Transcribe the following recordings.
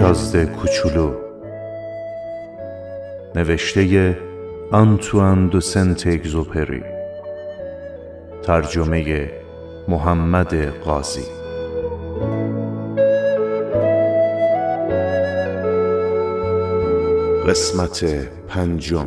شازده کوچولو، نوشته آنتوان دو سنت اگزوپری، ترجمه محمد قاضی. قسمت پنجم.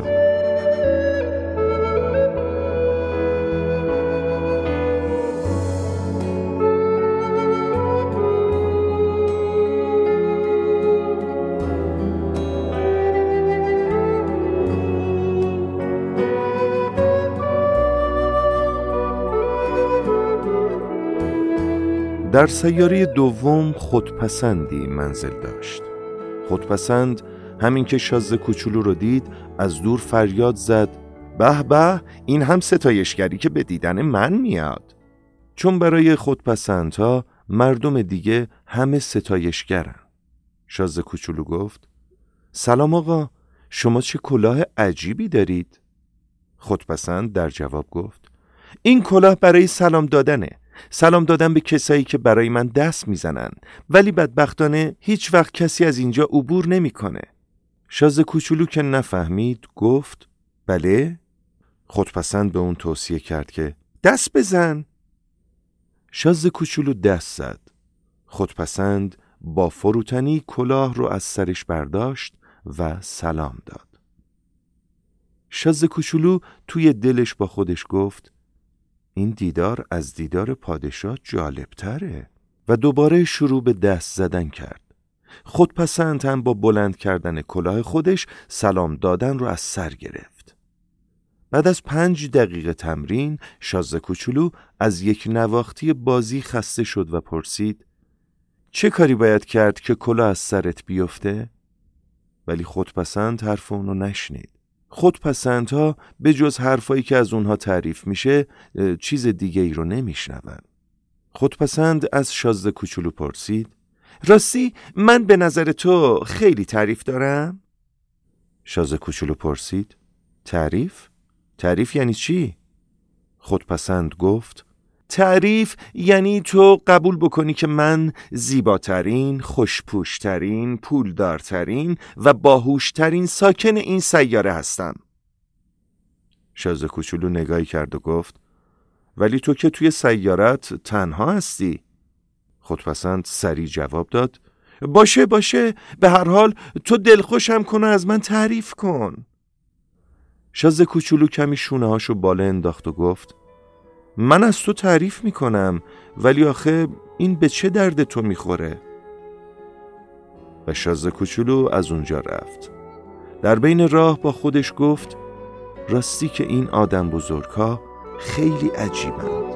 در سیاره دوم خودپسندی منزل داشت. خودپسند همین که شازده کوچولو رو دید از دور فریاد زد: به به، این هم ستایشگری که به دیدن من میاد. چون برای خودپسندها مردم دیگه همه ستایشگرن. شازده کوچولو گفت: سلام آقا، شما چه کلاه عجیبی دارید؟ خودپسند در جواب گفت: این کلاه برای سلام دادنه. سلام دادن به کسایی که برای من دست میزنن، ولی بدبختانه هیچ وقت کسی از اینجا عبور نمیکنه. شازده کوچولو که نفهمید گفت: بله؟ خودپسند به اون توصیه کرد که دست بزن. شازده کوچولو دست زد. خودپسند با فروتنی کلاه رو از سرش برداشت و سلام داد. شازده کوچولو توی دلش با خودش گفت: این دیدار از دیدار پادشاه جالبتره، و دوباره شروع به دست زدن کرد. خودپسند هم با بلند کردن کلاه خودش سلام دادن رو از سر گرفت. بعد از 5 دقیقه تمرین شازده کوچولو از یک نواختی بازی خسته شد و پرسید: چه کاری باید کرد که کلاه از سرت بیفته؟ ولی خودپسند حرف اونو نشنید. خودپسندها به جز حرفایی که از اونها تعریف میشه چیز دیگه ای رو نمیشنون. خودپسند از شازده کوچولو پرسید: راستی من به نظر تو خیلی تعریف دارم؟ شازده کوچولو پرسید: تعریف؟ تعریف یعنی چی؟ خودپسند گفت: تعریف یعنی تو قبول بکنی که من زیباترین، خوشپوشترین، پولدارترین و باهوشترین ساکن این سیاره هستم. شازده کوچولو نگاهی کرد و گفت: ولی تو که توی سیارت تنها هستی. خودپسند سریع جواب داد: باشه به هر حال تو دلخوشم کن و از من تعریف کن. شازده کوچولو کمی شونه هاشو بالا انداخت و گفت: من از تو تعریف میکنم، ولی آخه این به چه درد تو میخوره؟ و شازده کوچولو از اونجا رفت. در بین راه با خودش گفت: راستی که این آدم بزرگها خیلی عجیبند.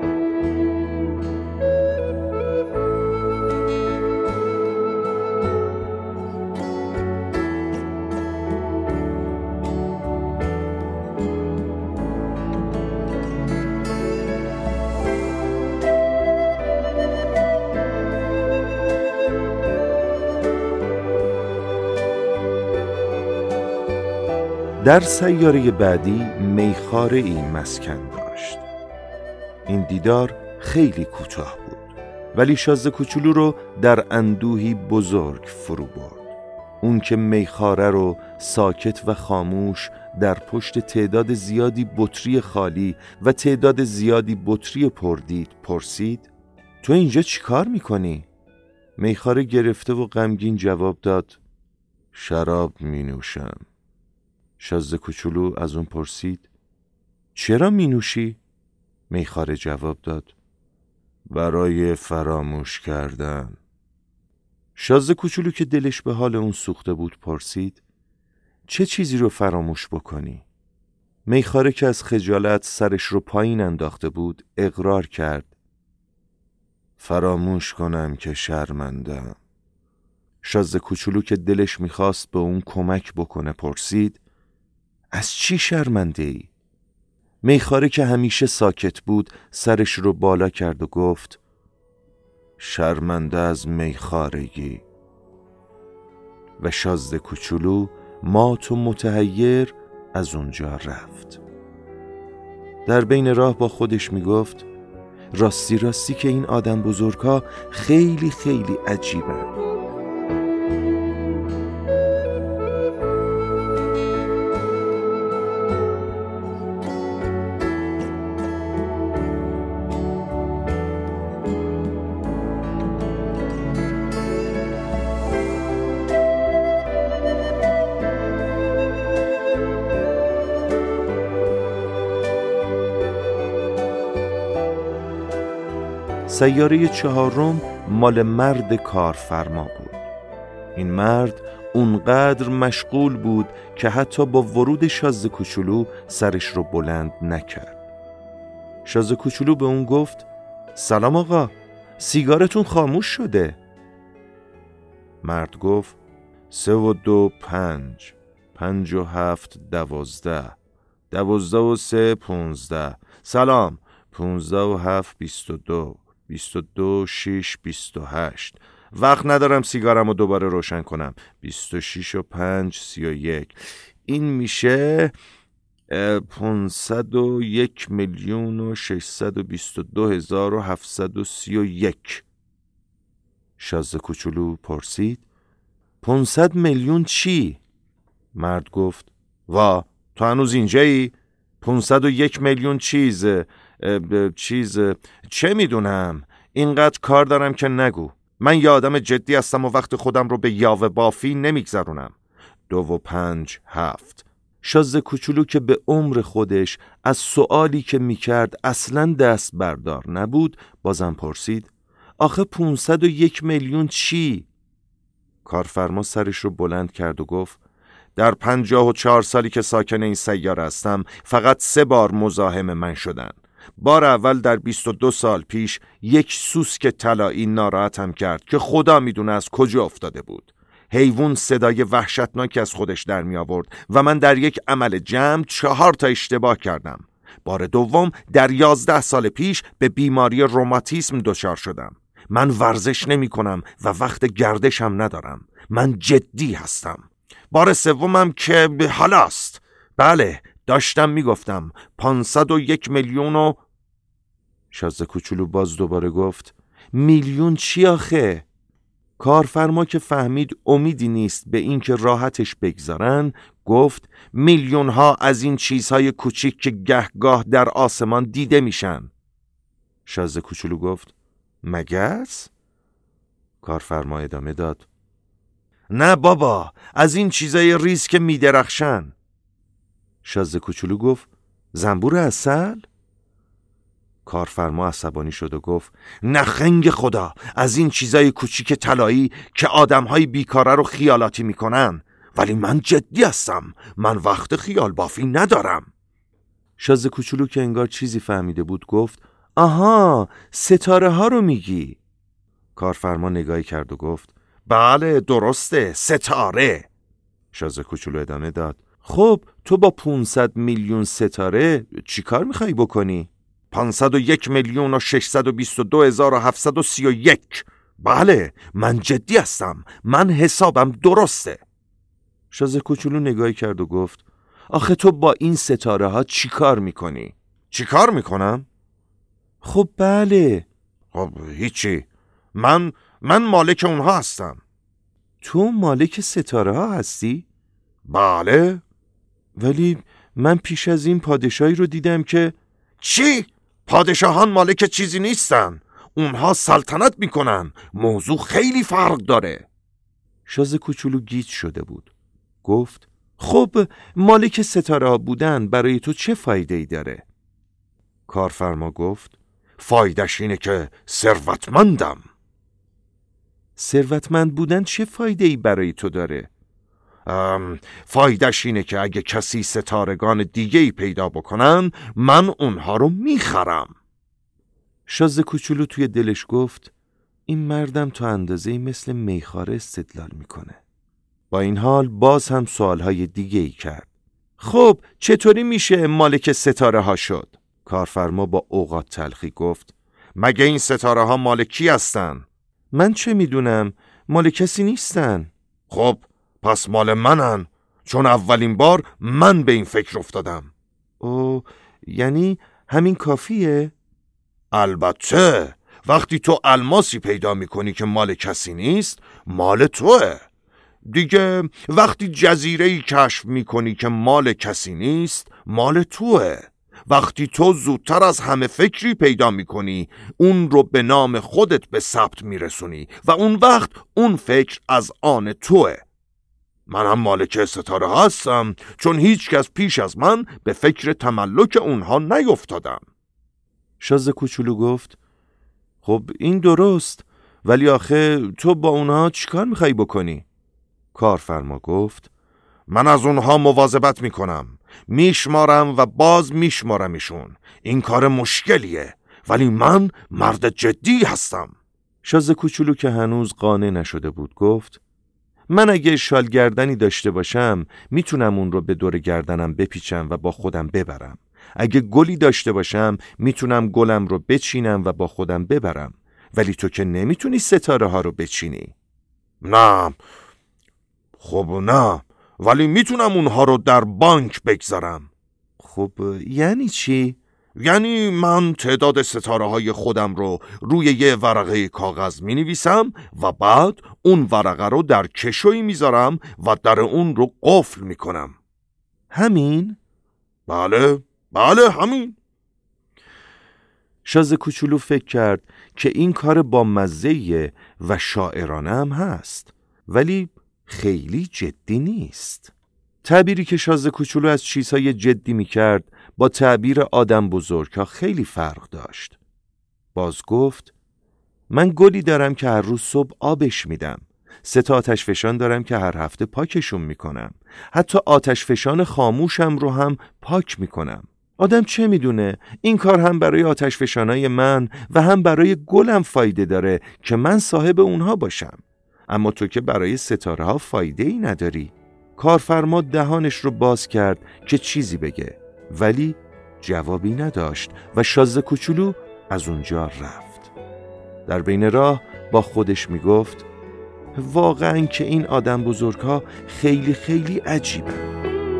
در سیاره بعدی میخاره این مسکن داشت. این دیدار خیلی کوتاه بود، ولی شازده کوچولو رو در اندوهی بزرگ فرو برد. اون که میخاره رو ساکت و خاموش در پشت تعداد زیادی بطری خالی و تعداد زیادی بطری پر دید، پرسید: تو اینجا چی کار میکنی؟ میخاره گرفته و غمگین جواب داد: شراب می نوشم. شازده کوچولو از اون پرسید: چرا می نوشی؟ میخاره جواب داد: برای فراموش کردن. شازده کوچولو که دلش به حال اون سوخته بود پرسید: چه چیزی رو فراموش بکنی؟ میخاره که از خجالت سرش رو پایین انداخته بود اقرار کرد: فراموش کنم که شرمندم. شازده کوچولو که دلش میخواست به اون کمک بکنه پرسید: از چی شرمنده ای؟ میخاره که همیشه ساکت بود سرش رو بالا کرد و گفت: شرمنده از میخارگی. و شازده کوچولو مات و متحیر از اونجا رفت. در بین راه با خودش میگفت: راستی که این آدم بزرگها خیلی عجیبن. سیاره 4 مال مرد کارفرما بود. این مرد اونقدر مشغول بود که حتی با ورود شاز کوچولو سرش رو بلند نکرد. شاز کوچولو به اون گفت: سلام آقا، سیگارتون خاموش شده. مرد گفت: 3 و 2 5، 5 و 7 12، 12 و 3 15. سلام، 15 و 7 22، 22 6 28. وقت ندارم سیگارم رو دوباره روشن کنم. 26 و 5 31. این میشه 501,622,731. شاز کوچولو پرسید: 500 میلیون چی؟ مرد گفت: وا، تو هنوز اینجایی؟ 501 میلیون چیز چه میدونم، اینقدر کار دارم که نگو. من یه آدم جدی هستم و وقت خودم رو به یاوه بافی نمیگذرونم. 2 و 5 7. شاز کوچولو که به عمر خودش از سوالی که میکرد اصلاً دست بردار نبود بازم پرسید: آخه 501 میلیون چی؟ کارفرما سرش رو بلند کرد و گفت: در 54 سالی که ساکن این سیاره هستم فقط 3 بار مزاحم من شدن. بار اول در 22 سال پیش یک سوسک طلایی ناراحتم کرد که خدا میدونه از کجا افتاده بود. حیوان صدای وحشتناکی از خودش در می آورد و من در یک عمل جمع 4 تا اشتباه کردم. بار دوم در 11 سال پیش به بیماری روماتیسم دچار شدم. من ورزش نمی کنم و وقت گردشم ندارم. من جدی هستم. بار سومم که حالاست. بله، داشتم میگفتم 501 میلیون و... شاز کوچولو باز دوباره گفت: میلیون چی آخه؟ کارفرما که فهمید امیدی نیست به این که راحتش بگذارن گفت: میلیون ها از این چیزهای کوچیک که گهگاه در آسمان دیده میشن. شاز کوچولو گفت: مگس؟ کارفرما ادامه داد: نه بابا، از این چیزای ریز که میدرخشن. شاز کوچولو گفت: زنبور عسل؟ کارفرما عصبانی شد و گفت: نه خنگ خدا، از این چیزای کوچیک طلایی که آدمهای بیکاره رو خیالاتی میکنن. ولی من جدی هستم، من وقت خیال بافی ندارم. شاز کوچولو که انگار چیزی فهمیده بود گفت: آها، ستاره ها رو میگی؟ کارفرما نگاهی کرد و گفت: بله درسته، ستاره. شاز کوچولو ادامه داد: خب تو با 500 میلیون ستاره چی کار میخوایی بکنی؟ 501 میلیون و 622,731. بله، من جدی هستم، من حسابم درسته. شاز کوچولو نگاهی کرد و گفت: آخه تو با این ستاره ها چی کار میکنی؟ چی کار میکنم؟ خب بله. خب هیچی، من مالک اونها هستم. تو مالک ستاره ها هستی؟ بله. ولی من پیش از این پادشاهی رو دیدم که... چی؟ پادشاهان مالک چیزی نیستن، اونها سلطنت میکنن. موضوع خیلی فرق داره. شاز کوچولو گیج شده بود. گفت: خب مالک ستاره ها بودن برای تو چه فایده ای داره؟ کارفرما گفت: فایدهش اینه که ثروتمندم. ثروتمند بودن چه فایده ای برای تو داره؟ فایدهش اینه که اگه کسی ستارگان دیگه ای پیدا بکنن من اونها رو میخرم. شاز کوچولو توی دلش گفت: این مردم تا اندازه‌ای مثل میخواره استدلال میکنه. با این حال باز هم سوالهای دیگه ای کرد. خب چطوری میشه مالک ستاره ها شد؟ کارفرما با اوقات تلخی گفت: مگه این ستاره ها مال کی هستن؟ من چه میدونم، مال کسی نیستن. خب پس مال منن، چون اولین بار من به این فکر افتادم. او یعنی همین کافیه؟ البته، وقتی تو الماسی پیدا میکنی که مال کسی نیست، مال توه. دیگه وقتی جزیره‌ای کشف میکنی که مال کسی نیست، مال توه. وقتی تو زودتر از همه فکری پیدا میکنی، اون رو به نام خودت به ثبت میرسونی و اون وقت اون فکر از آن توه. منم مالک ستاره هستم، چون هیچ کس پیش از من به فکر تملک اونها نیفتادم. شاز کوچولو گفت: خب این درست، ولی آخه تو با اونها چیکار میخوای بکنی؟ کارفرما گفت من از اونها مواظبت میکنم، میشمارم و باز میشمارمشون. این کار مشکلیه، ولی من مرد جدی هستم. شاز کوچولو که هنوز قانع نشده بود گفت من اگه شال گردنی داشته باشم میتونم اون رو به دور گردنم بپیچم و با خودم ببرم. اگه گلی داشته باشم میتونم گلم رو بچینم و با خودم ببرم. ولی تو که نمیتونی ستاره ها رو بچینی. نه، خب نه، ولی میتونم اونها رو در بانک بگذارم. خب یعنی چی؟ یعنی من تعداد ستاره های خودم رو روی یه ورقه کاغذ می نویسم و بعد اون ورقه رو در کشویی میذارم و در اون رو قفل می کنم. همین؟ بله همین. شاز کوچولو فکر کرد که این کار با مزه‌ایه و شاعرانه هم هست، ولی خیلی جدی نیست. تعبیری که شاز کوچولو از چیزهای جدی می کرد با تعبیر آدم بزرگ‌ها خیلی فرق داشت. باز گفت من گلی دارم که هر روز صبح آبش میدم. 3 تا آتش فشان دارم که هر هفته پاکشون میکنم. حتی آتش فشان خاموشم رو هم پاک میکنم. آدم چه میدونه این کار هم برای آتش فشانای من و هم برای گلم فایده داره که من صاحب اونها باشم. اما تو که برای ستاره ها فایده ای نداری. کارفرما دهانش رو باز کرد که چیزی بگه، ولی جوابی نداشت و شاز کوچولو از اونجا رفت. در بین راه با خودش میگفت واقعاً که این آدم بزرگها خیلی خیلی عجیبن.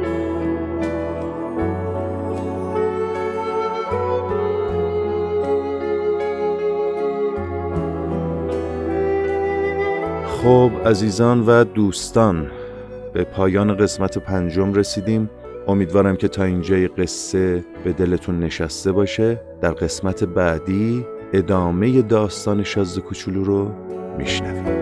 خب عزیزان و دوستان، به پایان قسمت 5 رسیدیم. امیدوارم که تا اینجای قصه به دلتون نشسته باشه. در قسمت بعدی ادامه داستان شاز کوچولو رو میشنویم.